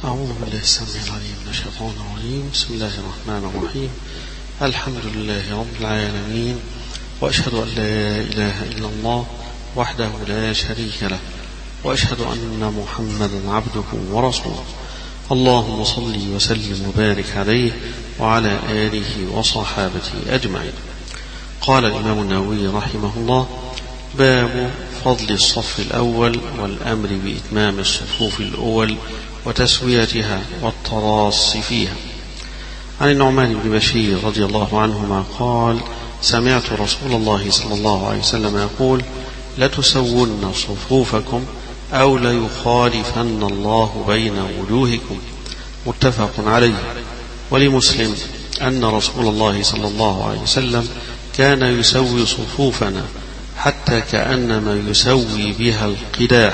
أعوذ بالله السميع العليم من الشيطان الرجيم. بسم الله الرحمن الرحيم. الحمد لله رب العالمين، وأشهد أن لا إله إلا الله وحده لا شريك له، وأشهد أن محمدا عبده ورسوله. اللهم صل وسلم وبارك عليه وعلى آله وصحابته أجمعين. قال الإمام النووي رحمه الله: باب فضل الصف الأول والأمر بإتمام الصفوف الأول وتسويتها والتراص فيها. عن النعمان بن بشير رضي الله عنهما قال: سمعت رسول الله صلى الله عليه وسلم يقول: لتسون صفوفكم أو ليخالفن الله بين وجوهكم. متفق عليه. ولمسلم أن رسول الله صلى الله عليه وسلم كان يسوي صفوفنا حتى كأنما يسوي بها القداح،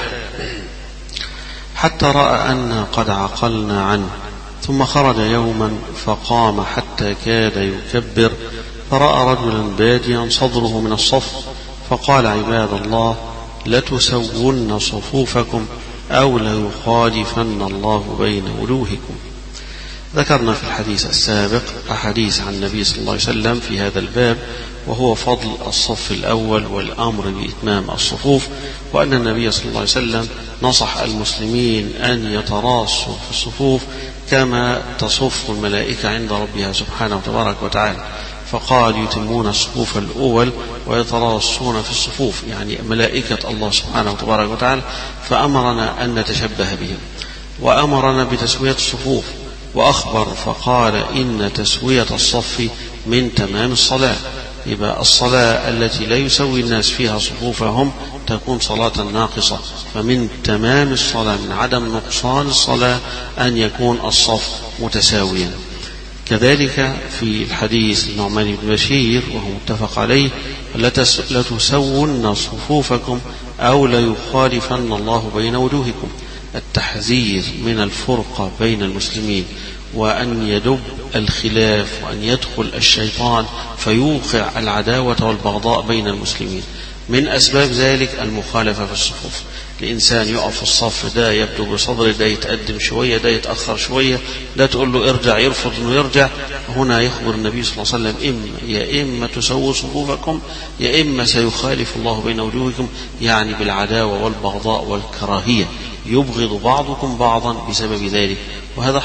حتى رأى أن قد عقلنا عنه، ثم خرج يوما فقام حتى كاد يكبر، فرأى رجلا باديا صدره من الصف، فقال: عباد الله، لتسون صفوفكم أو ليخالفن الله بين وجوهكم. ذكرنا في الحديث السابق أحاديث عن النبي صلى الله عليه وسلم في هذا الباب، وهو فضل الصف الأول والأمر بإتمام الصفوف، وأن النبي صلى الله عليه وسلم نصح المسلمين أن يتراصوا في الصفوف كما تصف الملائكة عند ربها سبحانه وتبارك وتعالى، فقال: يتمون الصفوف الأول ويتراصون في الصفوف، يعني ملائكة الله سبحانه وتبارك وتعالى، فأمرنا أن نتشبه بهم، وأمرنا بتسوية الصفوف، وأخبر فقال: إن تسوية الصف من تمام الصلاة. يبقى الصلاة التي لا يسوي الناس فيها صفوفهم تكون صلاة ناقصة، فمن تمام الصلاة، من عدم نقصان الصلاة، أن يكون الصف متساويا. كذلك في الحديث النعمان بن بشير وهو متفق عليه: لتسون صفوفكم أو ليخالفن الله بين وجوهكم. التحذير من الفرقة بين المسلمين، وأن يدب الخلاف، وأن يدخل الشيطان فيوقع العداوة والبغضاء بين المسلمين. من أسباب ذلك المخالفة في الصفوف. الإنسان يقف في الصف، ده يبدو بصدره، ده يتقدم شوية، ده يتأخر شوية، ده تقول له ارجع يرفض انه يرجع. هنا يخبر النبي صلى الله عليه وسلم: يا إما تسووا صفوفكم يا إما سيخالف الله بين وجوهكم، يعني بالعداوة والبغضاء والكراهية، يبغض بعضكم بعضا بسبب ذلك. وهذا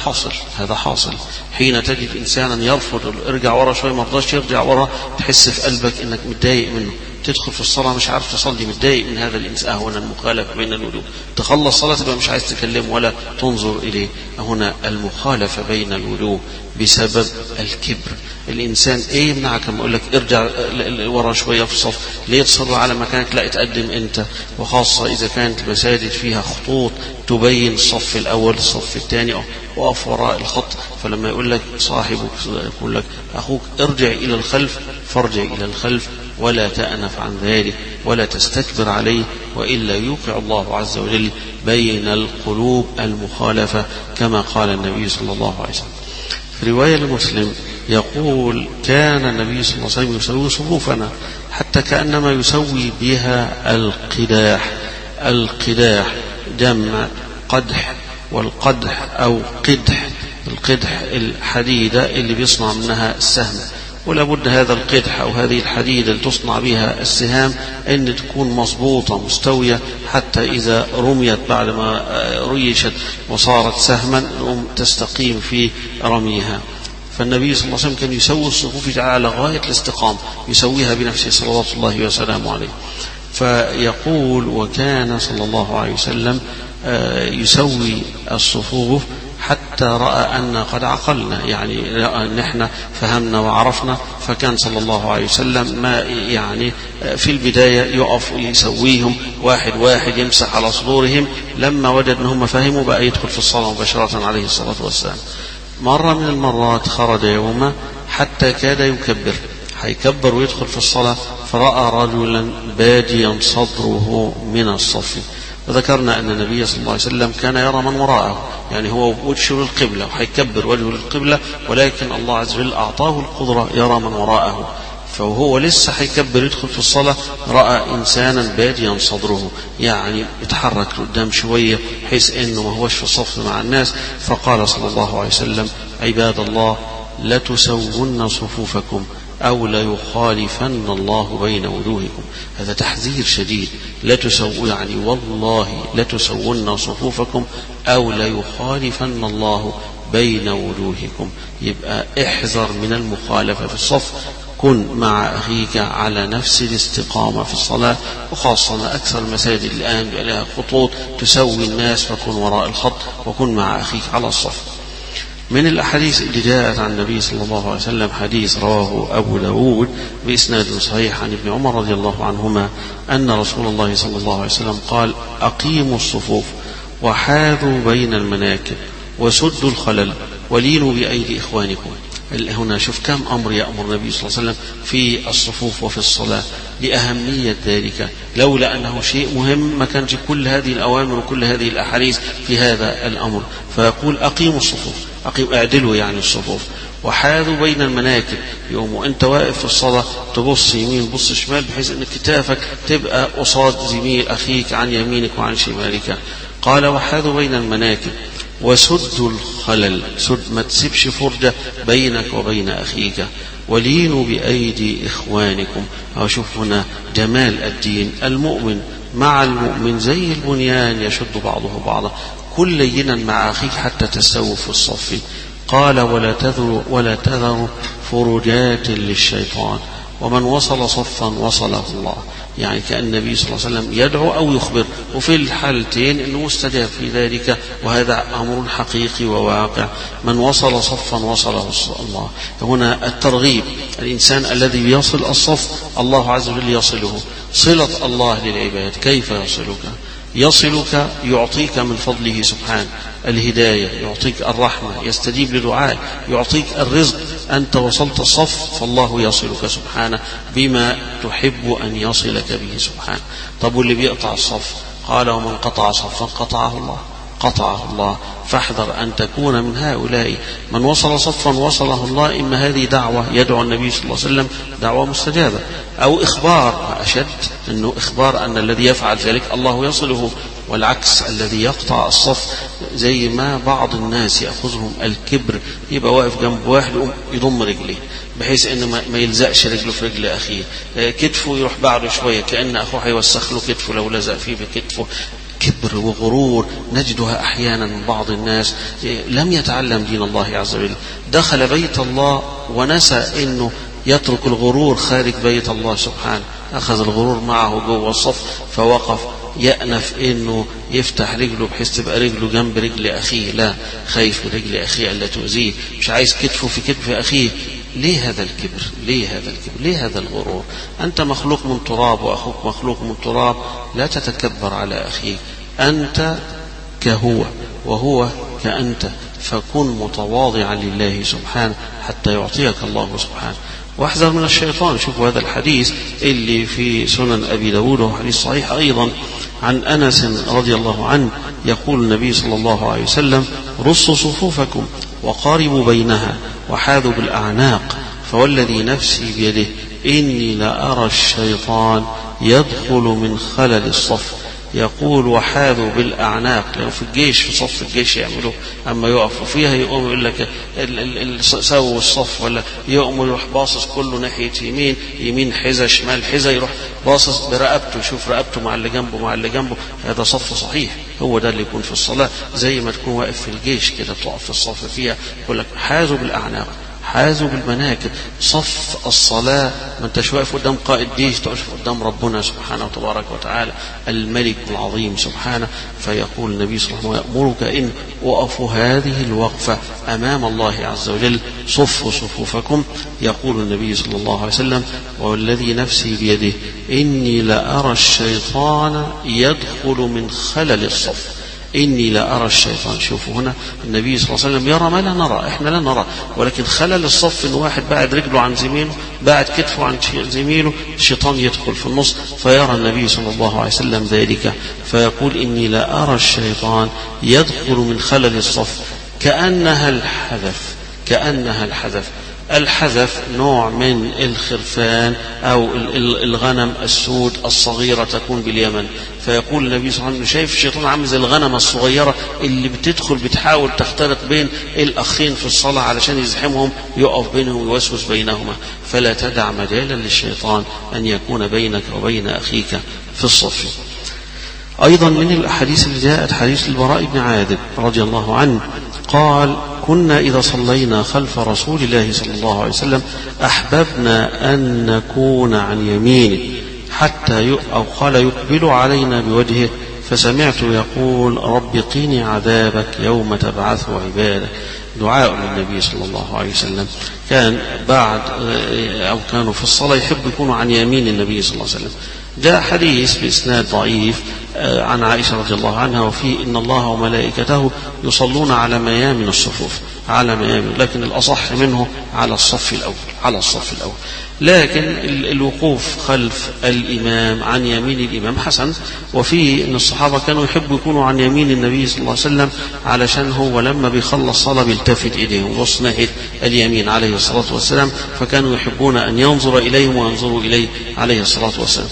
حاصل حين تجد إنسانا يرفض، ارجع ورا شوية، ما رضاش يرجع ورا، تحس في قلبك انك متضايق منه، تدخل في الصلاة مش عارف تصلي، متضايق من هذا الإنسان. هنا المخالفة بين الوجوه، تخلص صلاة تبقى مش عايز تكلمه ولا تنظر إليه. هنا المخالفة بين الوجوه بسبب الكبر. الإنسان إيه يمنعك لما أقول لك ارجع ورا شوية في الصف؟ ليه تصر على مكانك؟ لا، اتقدم أنت، وخاصة إذا كانت المساجد فيها خطوط تبين الصف الأول الصف الثاني، وقف وراء الخط. فلما يقول لك صاحبك، يقول لك أخوك ارجع إلى الخلف، فارجع إلى الخلف، ولا تأنف عن ذلك ولا تستكبر عليه، وإلا يوقع الله عز وجل بين القلوب المخالفة، كما قال النبي صلى الله عليه وسلم. في رواية لمسلم يقول: كان النبي صلى الله عليه وسلم يسوي صفوفنا حتى كأنما يسوي بها القداح. القداح جمع قدح، والقدح أو قدح، القدح الحديدة اللي بيصنع منها السهم، ولا بد هذا القدح أو هذه الحديدة اللي تصنع بها السهام أن تكون مضبوطة مستوية، حتى إذا رميت بعد ما ريشت وصارت سهما تستقيم في رميها. فالنبي صلى الله عليه وسلم كان يسوي الصفوف على غاية الاستقامة، يسويها بنفسه صلوات الله وسلامه عليه. فيقول: وكان صلى الله عليه وسلم يسوي الصفوف حتى رأى أن قد عقلنا، يعني رأى أن احنا فهمنا وعرفنا. فكان صلى الله عليه وسلم ما يعني في البداية يقف يسويهم واحد واحد، يمسح على صدورهم، لما وجد أنهم فهموا بقى يدخل في الصلاة مباشرة عليه الصلاة والسلام. مرة من المرات خرج يوما حتى كاد يكبر، هيكبر ويدخل في الصلاة، فرأى رجلا باديا صدره من الصف. وذكرنا أن النبي صلى الله عليه وسلم كان يرى من وراءه، يعني هو وجهه للقبلة وهيكبر وجهه للقبلة، ولكن الله عز وجل أعطاه القدرة يرى من وراءه. فهو لسه هيكبر يدخل في الصلاة رأى إنسانا باديا صدره، يعني اتحرك قدام شوية بحيث إنه ما هوش في الصف مع الناس، فقال صلى الله عليه وسلم: عباد الله لتسون صفوفكم أو ليخالفن الله بين وجوهكم. هذا تحذير شديد، لا تسووا يعني والله لتسون صفوفكم أو ليخالفن الله بين وجوهكم. يبقى احذر من المخالفة في الصف، كن مع أخيك على نفس الاستقامة في الصلاة، وخاصة أكثر المساجد الآن لها خطوط تسوي الناس، فكن وراء الخط وكن مع أخيك على الصف. من الأحاديث اللي جاءت عن النبي صلى الله عليه وسلم حديث رواه أبو داود بإسناد صحيح عن ابن عمر رضي الله عنهما أن رسول الله صلى الله عليه وسلم قال: أقيموا الصفوف وحاذوا بين المناكب وسدوا الخلل ولينوا بأيدي إخوانكم. هنا شوف كم أمر يأمر النبي صلى الله عليه وسلم في الصفوف وفي الصلاة لأهمية ذلك. لولا أنه شيء مهم ما كانش كل هذه الأوامر وكل هذه الأحاديث في هذا الأمر. فيقول: أقيموا الصفوف، اعدلوا يعني الصفوف، وحاذوا بين المناكب. يوم وانت واقف في الصلاة تبص يمين بص شمال بحيث ان كتافك تبقى قصاد زميل أخيك عن يمينك وعن شمالك. قال: وحاذوا بين المناكب وسدوا الخلل، ما تسيبش فرجة بينك وبين أخيك، ولينوا بأيدي إخوانكم. أشوف هنا جمال الدين، المؤمن مع المؤمن زي البنيان يشد بعضه بعضا، كن لينا مع أخيك حتى تستووا في الصف. قال: ولا تذروا فرجات للشيطان، ومن وصل صفا وصله الله. يعني كأن النبي صلى الله عليه وسلم يدعو أو يخبر، وفي الحالتين أنه مستجاب في ذلك، وهذا أمر حقيقي وواقع. من وصل صفا وصله الله. هنا الترغيب، الإنسان الذي يصل الصف الله عز وجل يصله. صلة الله للعباد كيف يصلك يعطيك من فضله سبحانه الهداية، يعطيك الرحمة، يستجيب لدعائك، يعطيك الرزق. أنت وصلت الصف فالله يصلك سبحانه بما تحب أن يصلك به سبحانه. طب واللي بيقطع الصف؟ قال: ومن قطع صفا قطعه الله. فاحذر أن تكون من هؤلاء. من وصل صفا وصله الله، إما هذه دعوة يدعو النبي صلى الله عليه وسلم دعوة مستجابة، أو إخبار أشد، أنه إخبار أن الذي يفعل ذلك الله يصله. والعكس، الذي يقطع الصف زي ما بعض الناس يأخذهم الكبر، يبقى واقف جنب واحد يضم رجليه بحيث أنه ما يلزقش رجله في رجل أخيه، كتفه يروح بعده شوية كأن أخوه هيوسخ له كتفه لو لزق فيه بكتفه. كبر وغرور نجدها أحيانا من بعض الناس لم يتعلم دين الله عز وجل، دخل بيت الله ونسى أنه يترك الغرور خارج بيت الله سبحانه، أخذ الغرور معه جوه الصف، فوقف يأنف إنه يفتح رجله بحيث تبقى رجله جنب رجل أخيه، لا، خايف من رجل أخيه ألا تؤذيه، مش عايز كتفه في كتف أخيه. ليه هذا الكبر؟ ليه هذا الغرور؟ أنت مخلوق من تراب وأخوك مخلوق من تراب، لا تتكبر على أخيك. أنت كهو وهو كأنت، فكن متواضعا لله سبحانه حتى يعطيك الله سبحانه. واحذر من الشيطان. شوفوا هذا الحديث اللي في سنن أبي داود، وهو حديث صحيح أيضا عن أنس رضي الله عنه، يقول النبي صلى الله عليه وسلم: رصوا صفوفكم وقاربوا بينها وحاذوا بالأعناق، فوالذي نفسي بيده إني لأرى الشيطان يدخل من خلل الصف. يقول: وحاذوا بالأعناق، لأنه في الجيش، في صف الجيش يعملوا، أما يقفوا فيها يقوم يقول لك سووا الصف، ولا يقوم يروح باصص كله ناحية يمين حذا، شمال حذا، يروح باصص برقبته، يشوف رقبته مع اللي جنبه. هذا صف صحيح، هو ده اللي يكون في الصلاة، زي ما تكون واقف في الجيش كده تقف في الصف فيها. يقول لك: حاذوا بالأعناق، حاذوا بالمناكب. صف الصلاة ما انتش واقف قدام قائد جيش، تقف قدام ربنا سبحانه وتبارك وتعالى الملك العظيم سبحانه. فيقول النبي صلى الله عليه وسلم: يأمرك إن وقفوا هذه الوقفة أمام الله عز وجل، صفوا صفوفكم. يقول النبي صلى الله عليه وسلم: والذي نفسي بيده إني لأرى الشيطان يدخل من خلل الصف. إني لا أرى الشيطان. شوفوا هنا النبي صلى الله عليه وسلم يرى ما لا نرى، إحنا لا نرى، ولكن خلل الصف إن واحد بعد رجله عن زميله، بعد كتفه عن زميله، الشيطان يدخل في النص، فيرى النبي صلى الله عليه وسلم ذلك، فيقول: إني لا أرى الشيطان يدخل من خلل الصف كأنها الحذف. الحذف نوع من الخرفان أو الغنم السود الصغيرة تكون باليمن، فيقول النبي صلى الله عليه وسلم شايف الشيطان عامل زي الغنم الصغيرة اللي بتدخل بتحاول تختلط بين الأخين في الصلاة علشان يزحمهم، يقف بينهم ويوسوس بينهما، فلا تدع مجالا للشيطان أن يكون بينك وبين أخيك في الصف. أيضا من الأحاديث اللي جاءت حديث البراء بن عازب رضي الله عنه قال: كنا إذا صلينا خلف رسول الله صلى الله عليه وسلم أحببنا أن نكون عن يمينه حتى أو قال يقبل علينا بوجهه، فسمعت يقول: رب قيني عذابك يوم تبعث عبادك. دعاء للنبي صلى الله عليه وسلم. كان بعد أو كانوا في الصلاة يحب يكونوا عن يمين النبي صلى الله عليه وسلم. جاء حديث بإسناد ضعيف عن عائشة رضي الله عنها وفيه: إن الله وملائكته يصلون على ميامن الصفوف، على ميامن، لكن الأصح منه على الصف الأول، على الصف الأول. لكن الوقوف خلف الإمام عن يمين الإمام حسن، وفيه أن الصحابة كانوا يحبوا يكونوا عن يمين النبي صلى الله عليه وسلم علشان هو لما بيخلص صلاة بيلتفت إليهم ويبص ناحية اليمين عليه الصلاة والسلام، فكانوا يحبون أن ينظر إليهم وينظروا إليه عليه الصلاة والسلام.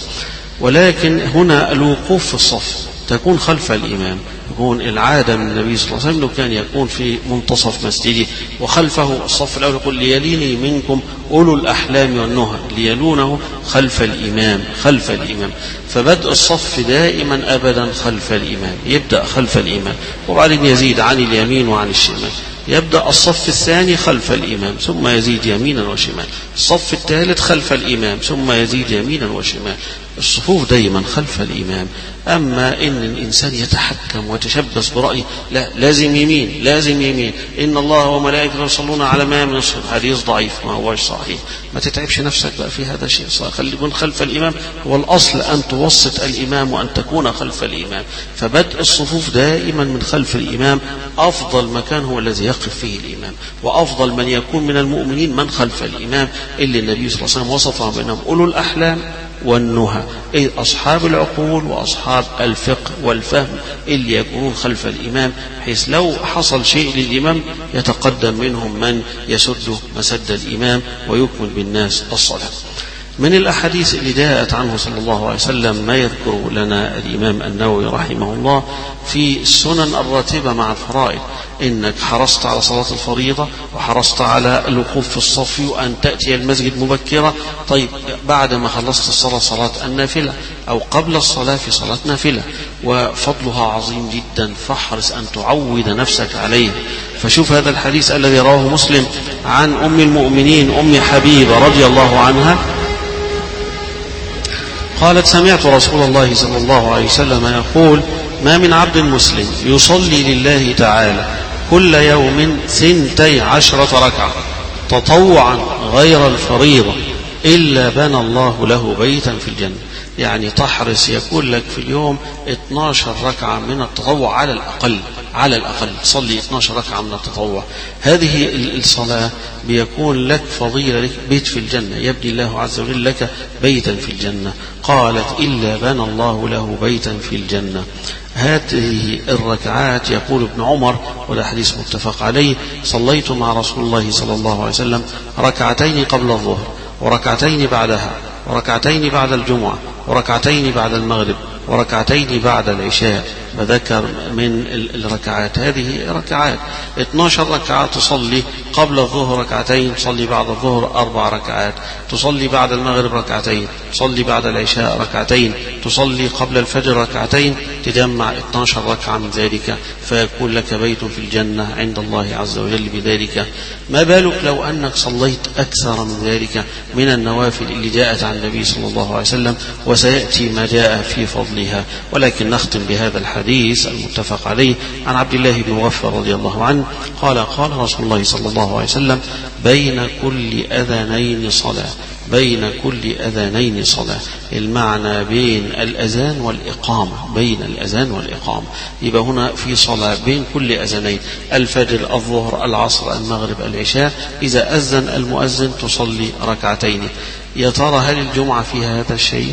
ولكن هنا الوقوف في الصف تكون خلف الإمام، يكون العادة من النبي صلى الله عليه وسلم كان يكون في منتصف مسجده وخلفه الصف الأول، يقول: ليليني منكم أولو الأحلام والنهى، ليلونه خلف الإمام، خلف الإمام. فبدء الصف دائما أبدا خلف الإمام، يبدأ خلف الإمام وبعدين يزيد عن اليمين وعن الشمال. يبدأ الصف الثاني خلف الإمام ثم يزيد يمينا وشمال، الصف الثالث خلف الإمام ثم يزيد يمينا وشمال. الصفوف دائما خلف الإمام. أما إن الإنسان يتحكم ويتشبث برأيه، لا، لازم يمين، لازم يمين، إن الله وملائكته يصلون على ميامن الصفوف، حديث ضعيف ما هوش صحيح. ما تتعبش نفسك بقى في هذا الشيء، خلي يكون خلف الإمام، والأصل أن توسط الإمام وأن تكون خلف الإمام. فبدء الصفوف دائما من خلف الإمام. أفضل مكان هو الذي يقف فيه الإمام، وأفضل من يكون من المؤمنين من خلف الإمام، اللي النبي صلى الله عليه وسلم وصفهم بأنهم أولو الأحلام والنهى، أي أصحاب العقول وأصحاب الفقه والفهم اللي يكونون خلف الإمام، بحيث لو حصل شيء للإمام يتقدم منهم من يسد مسد الإمام ويكمل بالناس الصلاة. من الأحاديث اللي جاءت عنه صلى الله عليه وسلم ما يذكر لنا الإمام النووي رحمه الله في السنن الراتبة مع الفرائض: إنك حرصت على صلاة الفريضة وحرصت على الوقوف في الصف وأن تأتي المسجد مبكرة. طيب بعد ما خلصت الصلاة صلاة النافلة أو قبل الصلاة في صلاة نافلة، وفضلها عظيم جدا، فاحرص أن تعود نفسك عليه. فشوف هذا الحديث الذي رواه مسلم عن أم المؤمنين أم حبيبة رضي الله عنها قالت: سمعت رسول الله صلى الله عليه وسلم يقول: ما من عبد مسلم يصلي لله تعالى كل يوم 12 ركعة تطوعا غير الفريضة إلا بنى الله له بيتا في الجنة. يعني تحرص يكون لك في اليوم 12 ركعة من التطوع على الأقل، على الأقل تصلي 12 ركعة من التطوع. هذه الصلاة بيكون لك فضيلة، لك بيت في الجنة، يبني الله عز وجل لك بيتا في الجنة. قالت: إلا بنى الله له بيتا في الجنة. هذه الركعات يقول ابن عمر، وده حديث متفق عليه: صليت مع رسول الله صلى الله عليه وسلم ركعتين قبل الظهر وركعتين بعدها وركعتين بعد الجمعة وركعتين بعد المغرب وركعتين بعد العشاء. وذكر من الركعات هذه ركعات 12 ركعة. تصلي قبل الظهر ركعتين، تصلي بعد الظهر 4 ركعات، تصلي بعد المغرب ركعتين، تصلي بعد العشاء ركعتين، تصلي قبل الفجر ركعتين، تجمع 12 ركعة من ذلك، فيكون لك بيت في الجنة عند الله عز وجل بذلك. ما بالك لو أنك صليت أكثر من ذلك من النوافل اللي جاءت عن النبي صلى الله عليه وسلم، وسيأتي ما جاء في فضلها. ولكن نختم بهذا الحديث المتفق عليه عن عبد الله بن مغفر رضي الله عنه قال: قال رسول الله صلى الله عليه وسلم: بين كل أذانين صلاة، بين كل أذانين صلاة. المعنى بين الأذان والإقامة، بين الأذان والإقامة. يبقى هنا في صلاة بين كل أذانين، الفجر، الظهر، العصر، المغرب، العشاء. إذا أذن المؤذن تصلي ركعتين. يا ترى هل الجمعة فيها هذا الشيء؟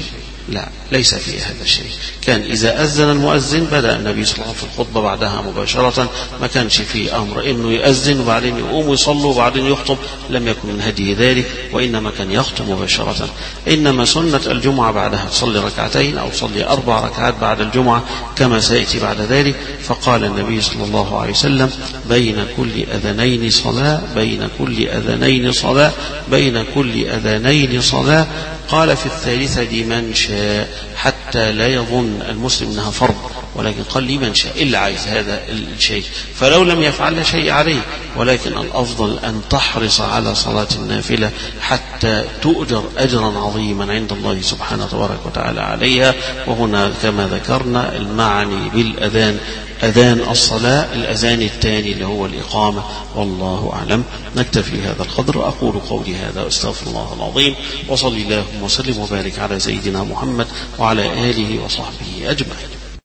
لا، ليس في هذا الشيء. كان إذا أذن المؤذن بدأ النبي صلى الله عليه وسلم في الخطبة بعدها مباشرة، ما كانش فيه أمر إنه يؤذن وبعدين يقوم ويصلوا وبعدين يخطب، لم يكن من هدي ذلك، وإنما كان يخطب مباشرة. إنما سنة الجمعة بعدها تصلي ركعتين أو تصلي 4 ركعات بعد الجمعة كما سيأتي بعد ذلك. فقال النبي صلى الله عليه وسلم: بين كل أذنين صلاة، بين كل أذنين صلاة، بين كل أذنين صلاة. قال في الثالثة: لمن شاء، حتى لا يظن المسلم أنها فرض، ولكن قال لمن شاء، إلا عايز هذا الشيء، فلو لم يفعل لا شيء عليه، ولكن الأفضل أن تحرص على صلاة النافلة حتى تؤجر أجرا عظيما عند الله سبحانه تبارك وتعالى عليها. وهنا كما ذكرنا المعني بالأذان أذان الصلاة، الأذان الثاني اللي هو الإقامة، والله أعلم. نكتفي هذا القدر. أقول قولي هذا وأستغفر الله العظيم، وصلي اللهم وسلم وبارك على سيدنا محمد وعلى آله وصحبه أجمعين.